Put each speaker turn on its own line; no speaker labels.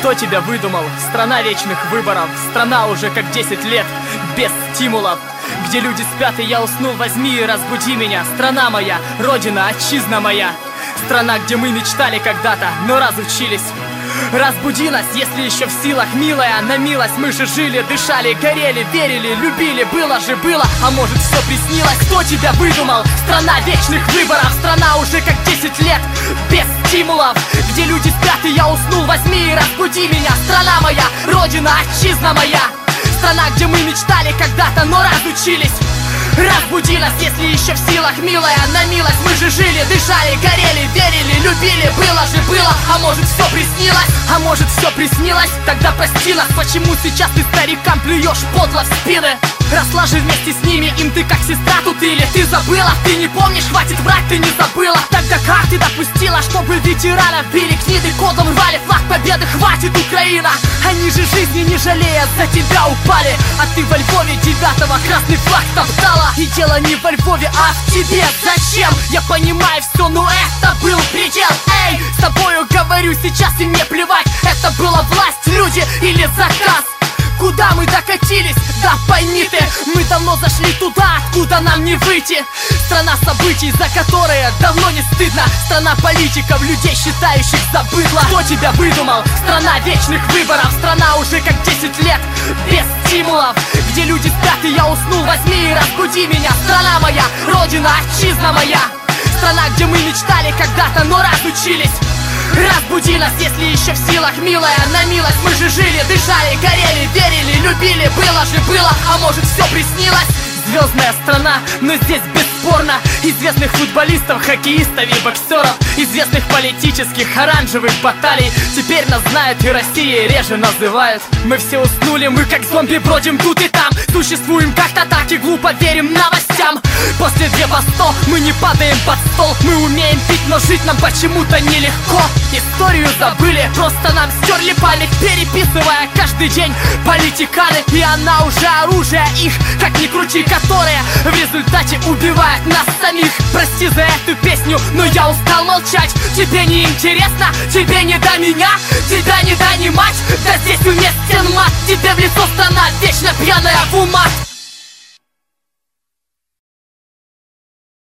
Кто тебя выдумал? Страна вечных выборов. Страна уже как 10 лет без стимулов. Где люди спят и я уснул, возьми и разбуди меня. Страна моя, родина, отчизна моя. Страна, где мы мечтали когда-то, но разучились. Разбуди нас, если еще в силах, милая, на милость. Мы же жили, дышали, горели, верили, любили. Было же было, а может все приснилось. Кто тебя выдумал? Страна вечных выборов. Страна уже как 10 лет без стимулов. Где люди спят и я уснул, возьми и разбуди меня. Страна моя, родина, отчизна моя. Страна, где мы мечтали когда-то, но разучились. Разбуди нас, если еще в силах, милая, на милость. Мы же жили, дышали, горели, верили, любили. Было же было, а может все приснилось? А может все приснилось? Тогда прости нас. Почему сейчас ты старикам плюешь подло в спины? Росла же вместе с ними, им ты как сестра тут или ты забыла? Ты не помнишь, хватит врать, ты не забыла. Тогда как ты допустила, чтобы ветеранов били, книги кодом рвали, флаг победы, хватит, Украина. Они же жизни не жалея за тебя упали. А ты во Львове 9-го красный флаг топтала. И дело не во Львове, а в тебе. Зачем? Я понимаю все, но это был предел. Эй, с тобою говорю сейчас и мне плевать. Это была власть, люди или заказ. Куда мы докатились? Да пойми ты, мы давно зашли туда, откуда нам не выйти. Страна событий, за которые давно не стыдно. Страна политиков, людей, считающих за быдло. Кто тебя выдумал? Страна вечных выборов. Страна уже как 10 лет без стимулов. Где люди спят и я уснул, возьми и разбуди меня. Страна моя, родина, отчизна моя. Страна, где мы мечтали когда-то, но разучились. Разбуди нас, если еще в силах, милая, на милость. Мы же жили, дышали, горели, верили, любили. Было же было, а может все приснилось? Звездная страна, но здесь бесспорно известных футболистов, хоккеистов и боксеров, известных политических оранжевых баталий. Теперь нас знают и Россией реже называют. Мы все уснули, мы как зомби бродим тут и там. Существуем как-то так и глупо верим новостям. После 2 по 100 мы не падаем под стол. Мы умеем пить, но жить нам почему-то нелегко. Историю забыли, просто нам стерли память, переписывая каждый день политиканы. И она уже оружие их, как ни крути, которые в результате убивают нас самих. Прости за эту песню, но я устал молчать. Тебе не интересно, тебе не до меня, тебя не донимать. Да здесь уместен мат, тебе в лицо страна вечно пьяная в умах.